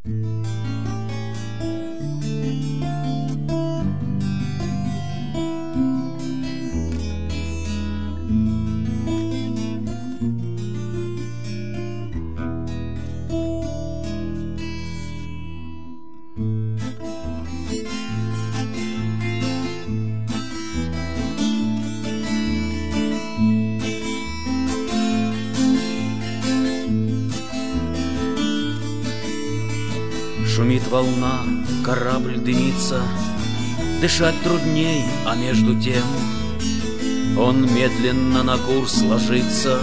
Шумит волна, корабль дымится, дышать трудней, а между тем он медленно на курс ложится.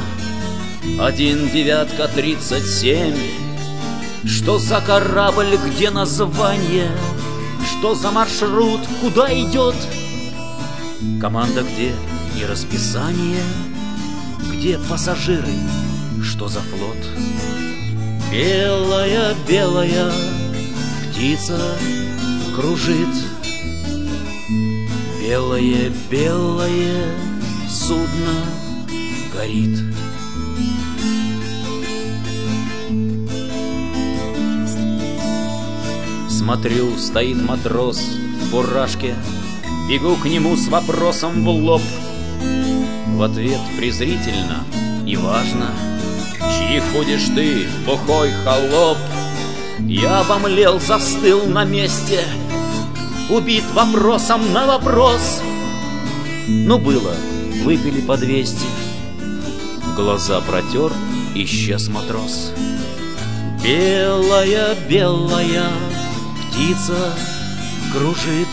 1/9-37. Что за корабль, где название? Что за маршрут, куда идет? Команда где и расписание? Где пассажиры, что за флот? Белая, белая птица кружит, белое, белое судно горит. Смотрю, стоит матрос в фуражке, бегу к нему с вопросом в лоб. В ответ презрительно и важно: чьих будешь ты, бухой холоп? Я обомлел, застыл на месте, убит вопросом на вопрос. Ну было, выпили по 200. Глаза протер, исчез матрос. Белая, белая птица кружит,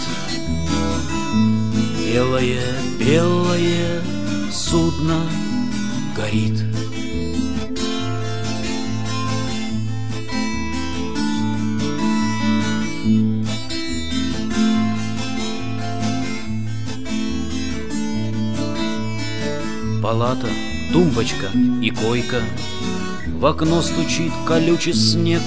белое, белое судно горит. Палата, тумбочка и койка, в окно стучит колючий снег.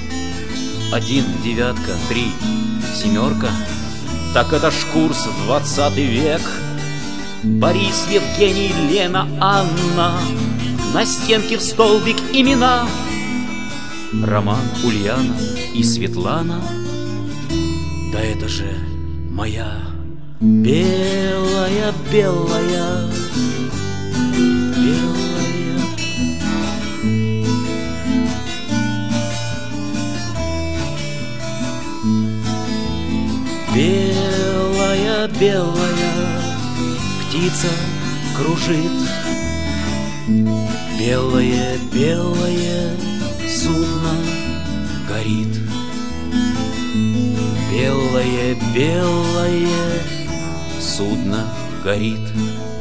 1/9-3 семерка, так это ж курс 20 век. Борис, Евгений, Лена, Анна, на стенке в столбик имена. Роман, Ульяна и Светлана, да это же моя белая, белая, белая. Белая, белая птица кружит, белое, белое судно горит. Белое, белое судно горит.